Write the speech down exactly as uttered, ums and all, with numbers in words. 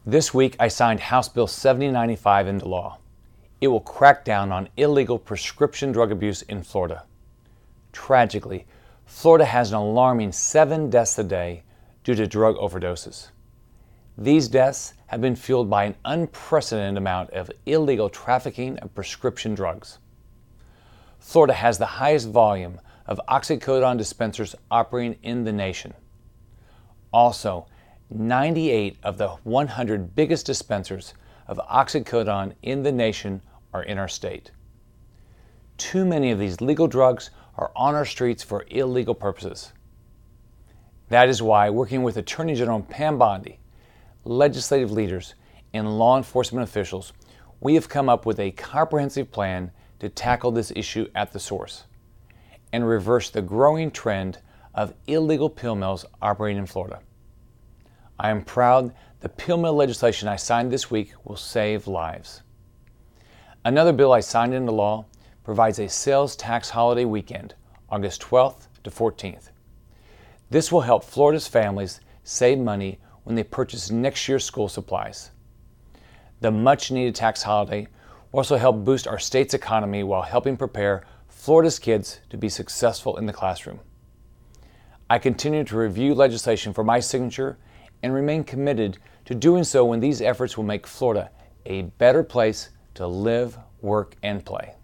This week, I signed House Bill seventy ninety-five into law. It will crack down on illegal prescription drug abuse in Florida. Tragically, Florida has an alarming seven deaths a day due to drug overdoses. These deaths have been fueled by an unprecedented amount of illegal trafficking of prescription drugs. Florida has the highest volume of oxycodone dispensers operating in the nation. Also, ninety-eight of the one hundred biggest dispensers of oxycodone in the nation are in our state. Too many of these legal drugs are on our streets for illegal purposes. That is why, working with Attorney General Pam Bondi, legislative leaders, and law enforcement officials, we have come up with a comprehensive plan to tackle this issue at the source and reverse the growing trend of illegal pill mills operating in Florida. I am proud the pill mill legislation I signed this week will save lives. Another bill I signed into law provides a sales tax holiday weekend, August twelfth to fourteenth. This will help Florida's families save money when they purchase next year's school supplies. The much-needed tax holiday will also help boost our state's economy while helping prepare Florida's kids to be successful in the classroom. I continue to review legislation for my signature and remain committed to doing so when these efforts will make Florida a better place to live, work, and play.